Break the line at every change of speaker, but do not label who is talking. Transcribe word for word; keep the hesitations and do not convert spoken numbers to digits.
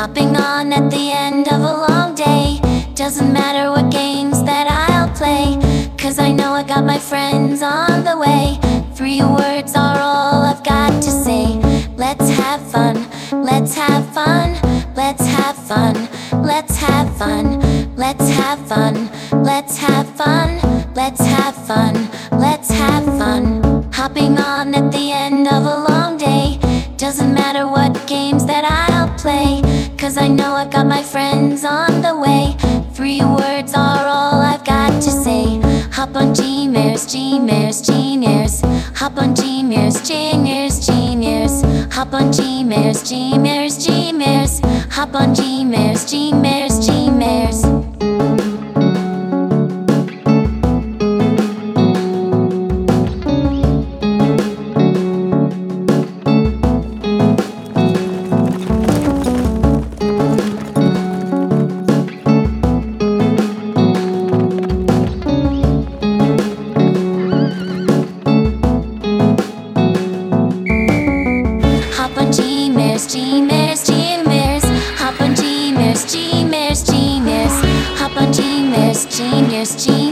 Hopping on at the end of a long day. Doesn't matter what games that I'll play, 'cause I know I got my friends on the way. Three words are all I've got to say. Let's have fun, let's have fun, let's have fun, let's have fun, let's have fun, let's have fun, let's have fun, let's have fun. Hopping on at the end of a long day. Doesn't matter what games that I'll play, 'cause I know I've got my friends on the way. Three words are all I've got to say. Hop on Gmears, Gmears, Gmears. Hop on Gmears, Gmears, Gmears. Hop on Gmears, Gmears, Gmears. Hop on Gmears, Gmears, Gmears. Hop on Gmears, Gmears, Gmears. Hop on Gmears, Gmears, Gmears. Hop on Gmears, Gmears, Gmears.